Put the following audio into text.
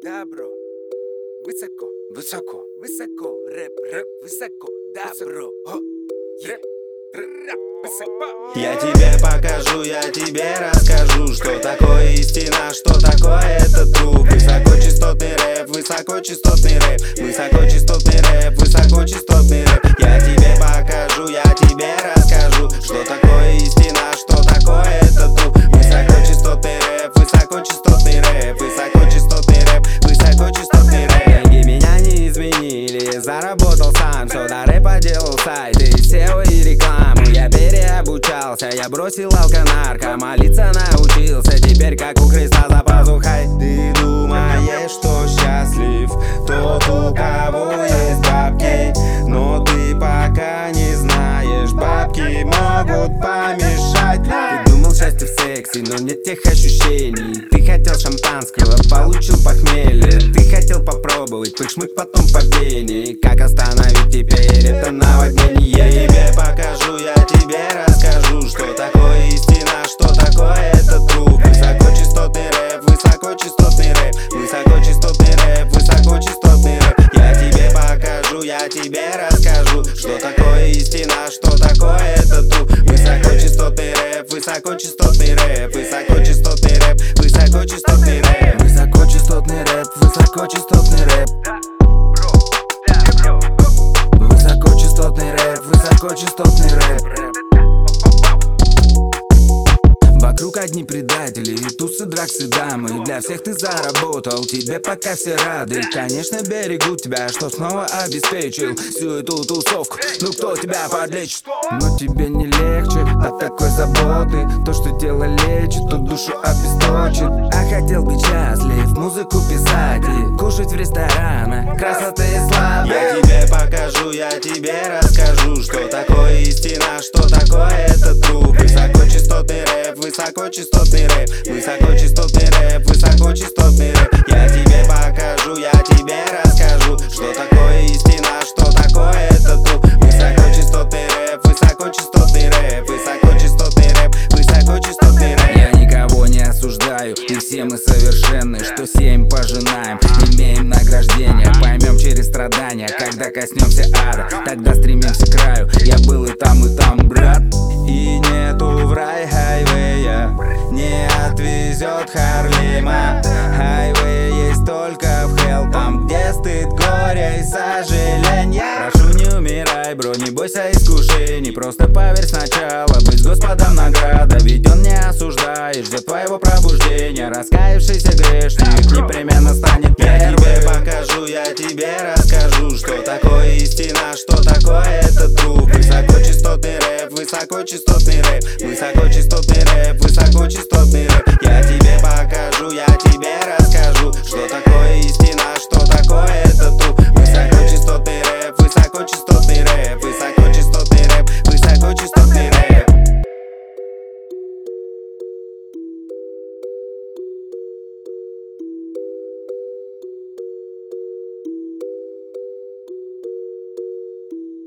да, бро. Высоко, высоко, высоко, рэп, высоко, да, бро. Я тебе покажу, я тебе расскажу, что такое истина, что такое этот труп. Высокочастотный рэп, высокочастотный рэп, высокочастотный рэп, высокочастотный рэп. Я тебе покажу, я тебе расскажу, что такое истина, что такое этот труп. Высокочастотный рэп, высокочастотный рэп, высокочастотный рэп, высокочастотный рэп. Деньги меня не изменили, заработал сам, все до рэпа делал сайты, SEO и рекламу. Я переобучался, я бросил алко-нарко, молиться научился, теперь как у Христа за пазухой. Ты думаешь, что счастлив тот, у кого есть бабки, но ты пока не знаешь, бабки могут помешать. Ты думал, счастье в сексе, но нет тех ощущений. Ты хотел шампанского, получил похмелье. Ты хотел попробовать пык-шмык, потом по вене. Как остановить теперь это наводнение? Я тебе покажу, я тебе расскажу, что такое истина, что такое этот труп. Высокочастотный рэп, высокочастотный рэп, высокочастотный рэп, высокочастотный рэп. Я тебе покажу, я тебе расскажу, что такое истина, что такое этот труп. Высокочастотный рэп, высокочастотный рэп, высокочастотный рэп, высокочастотный рэп, высокочастотный рэп, высокочастотный рэп. Высокочастотный рэп, высокочастотный рэп. Вокруг одни предатели, и тусы, драксы, дамы. Для всех ты заработал, тебе пока все рады. Конечно, берегут тебя, что снова обеспечил всю эту тусовку. Ну кто тебя подлечит? Но тебе не легче от такой заботы. То, что тело лечит, то душу обесточит. А хотел быть счастлив, музыку писать и кушать в ресторанах, красоты и славы. Я тебе покажу, я тебе расскажу, что такое истина, что такое этот труп. Высокочастотный рэп, высокочастотный рэп, высокочастотный рэп, высокочастотный рэп. Я тебе покажу, я тебе расскажу, что такое истина, что такое этот труп. Высокочастотный рэп, высокочастотный рэп, высокочастотный рэп, высокочастотный рэп. Я никого не осуждаю, и все мы совершенны, что сеем пожинаем, имеем награждение. Поймем через страдания, когда коснемся ада, тогда стремимся к краю. Я был и там, брат. И нету в рай хайвея, не отвезет Харлима. Хайвей есть только в хелл, там где стыд, горе и сожаление. Прошу, не умирай, бро, не бойся искушений, просто поверь сначала, быть с Господом награда. Ведь он не осуждает, ждет твоего пробуждения. Раскаявшийся грешник непременно станет первым. Я тебе покажу, я тебе расскажу, что такое истина, что такое этот труп. Высокочастотный рэп, высокочастотный рэп, высокочастотный рэп,